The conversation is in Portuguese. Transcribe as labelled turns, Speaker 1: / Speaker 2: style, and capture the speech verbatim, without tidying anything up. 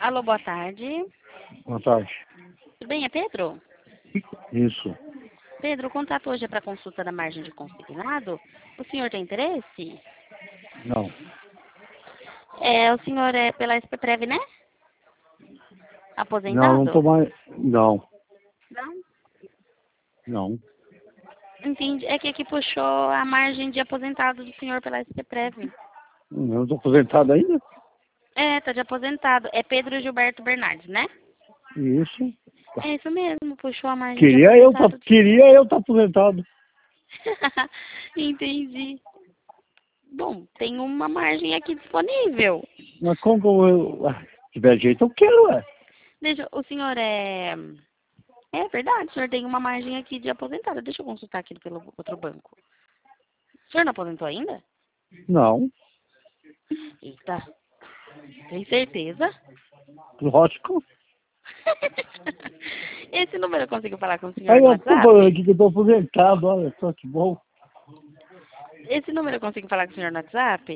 Speaker 1: Alô, boa tarde.
Speaker 2: Boa tarde.
Speaker 1: Tudo bem, é Pedro?
Speaker 2: Isso.
Speaker 1: Pedro, o contato hoje é para consulta da margem de consignado. O senhor tem interesse?
Speaker 2: Não.
Speaker 1: É, o senhor é pela S P Prev, né?
Speaker 2: Não, não
Speaker 1: Aposentado?
Speaker 2: tô mais. Não,
Speaker 1: Não.
Speaker 2: não.
Speaker 1: Entendi. É que aqui puxou a margem de aposentado do senhor pela S P Prev.
Speaker 2: Eu não tô aposentado ainda?
Speaker 1: É, tá de aposentado. É Pedro Gilberto Bernardes, né?
Speaker 2: Isso.
Speaker 1: É isso mesmo, puxou a margem de
Speaker 2: Queria eu tá,
Speaker 1: aposentado.
Speaker 2: queria eu tá aposentado.
Speaker 1: Entendi. Bom, tem uma margem aqui disponível.
Speaker 2: Mas como que eu. Ah, se tiver jeito, eu quero, é.
Speaker 1: Deixa, o senhor é... É verdade, o senhor tem uma margem aqui de aposentado. Deixa eu consultar aqui pelo outro banco. O senhor não aposentou ainda?
Speaker 2: Não,
Speaker 1: Eita, tem certeza?
Speaker 2: lógico.
Speaker 1: Esse número eu consigo falar com o senhor
Speaker 2: Aí
Speaker 1: no
Speaker 2: eu tô falando
Speaker 1: WhatsApp?
Speaker 2: aqui que eu tô aposentado, olha só que bom.
Speaker 1: Esse número eu consigo falar com o senhor no WhatsApp?